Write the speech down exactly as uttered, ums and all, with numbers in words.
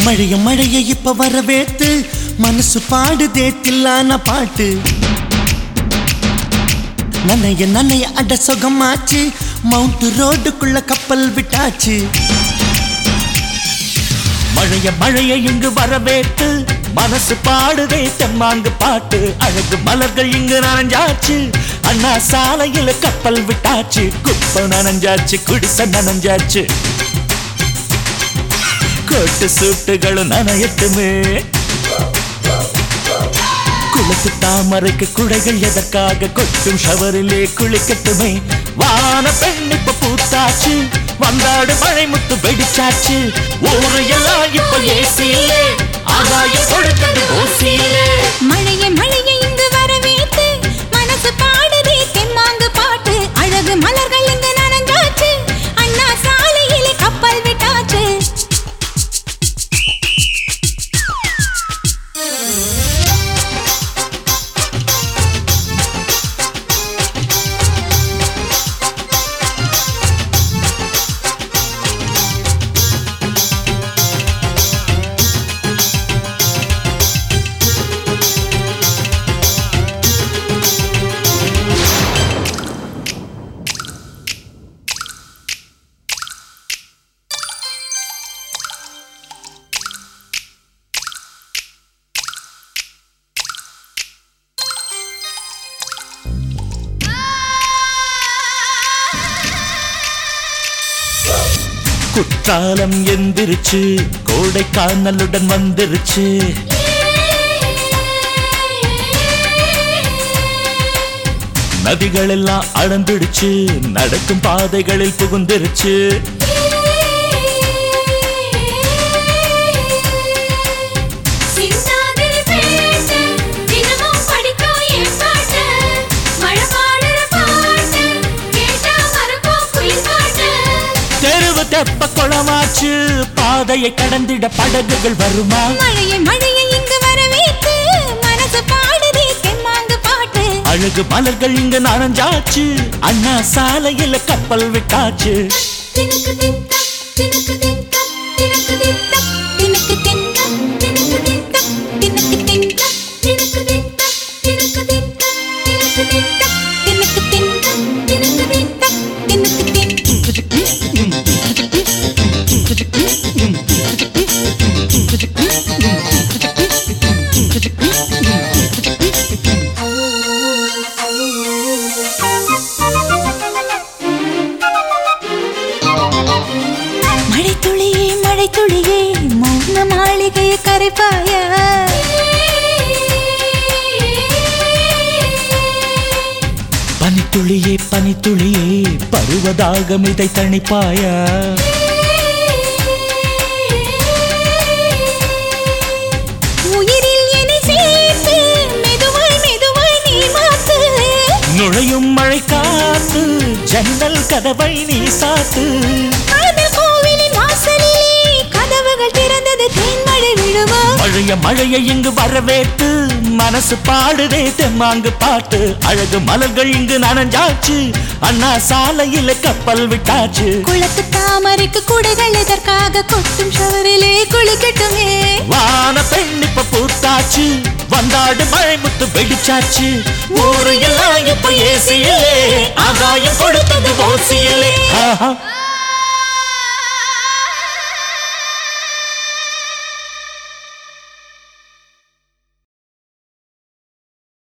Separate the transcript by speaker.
Speaker 1: மழைய மழைய இப்ப வரவேத்து மனசு பாடுதே தில்லான பாட்டு நனைய நனைய அட சுகமாச்சு மவுண்ட் ரோடுக்குள்ள கப்பல் விட்டாச்சு மழைய மழைய இங்கு வரவேத்து மனசு பாடுதே தெம்மாங்கு பாட்டு அழகு மலர்கள் இங்கு நனைஞ்சாச்சு அண்ணா சாலையில கப்பல் விட்டாச்சு குப்பை நனைஞ்சாச்சு குடிசை நனைஞ்சாச்சு கோட்டு சூட்டுகளும் நனையட்டுமே குளத்து தாமரைக்கு குடைகள் எதற்காக கொட்டும் ஷவரிலே குளிக்கட்டுமே வான பெண் இப்ப பூத்தாச்சு வந்தாடு மழை முத்து வெடிச்சாச்சு ஊரு எல்லாம் இப்ப ஏசியிலே ஆகாயம் கொடுத்தது ஓசியிலே
Speaker 2: மழைய மழைய இங்கு வரவேத்து மனசு பாடுதே தெம்மாங்கு பாட்டு அழகு மலர்கள் இங்கு நனைஞ்சாச்சு அண்ணா சாலையிலே கப்பல் விட்டாச்சு
Speaker 1: குற்றாலம் எந்திருச்சு கோடைக்கானலுடன் வந்துருச்சு நதிகள் எல்லாம் அளந்துடுச்சு நடக்கும் பாதைகளில் புகுந்துருச்சு தெப்ப குளமாச்சு பாதையை கடந்திட படகுகள் வருமா
Speaker 2: மழைய மழைய இங்கு வரவேத்து மனசு பாடுதே தெம்மாங்கு பாட்டு
Speaker 1: அழகு மலர்கள் இங்கு நனைஞ்சாச்சு அண்ணா சாலையில கப்பல் விட்டாச்சு
Speaker 2: தினக்கு தின்தா தினக்கு தின்தா தினக்கு தின்தா தினக்கு தின்தா தினக்கு தின்தா தினக்கு தின்தா தினக்கு தின்தா தினக்கு தின்தா தினக்கு தின்தா தினக்கு தின்தா தினக்கு தின்தா தினக்கு தின்தா மழை துளியே மழை துளியே மௌன மாளிகையை கரைப்பாயா
Speaker 1: பனித்துளியே பனித்துளியே பருவதாகம் இதை தணிப்பாயா
Speaker 2: உயிரில் என்னை சேர்த்து மெதுவாய் மெதுவாய் நீ மாத்து
Speaker 1: நுழையும் மழை காத்து ஜன்னல் கதவை நீ சாத்து
Speaker 2: காதல் கோவிலின் வாசலிலே கதவுகள் திறந்தது தேன்மழை விழுமா
Speaker 1: மழைய மழைய இங்கு வரவேற்று மனசு பாடுதே தெம்மாங்கு பாட்டு அழகு மலர்கள் இங்கு நனைஞ்சாச்சு அண்ணா சாலையில கப்பல் விட்டாச்சு
Speaker 2: குளத்து தாமரைக்கு குடைகள் எதற்காக கொட்டும் ஷவரிலே குளிக்கட்டுமே
Speaker 1: வான பெண் இப்ப பூத்தாச்சு வந்தாடு மழை முத்து வெடிச்சாச்சு ஊரு எல்லாம் இப்ப ஏசியிலே ஆகாயம் கொடுத்தது ஓசியிலே ஆஹா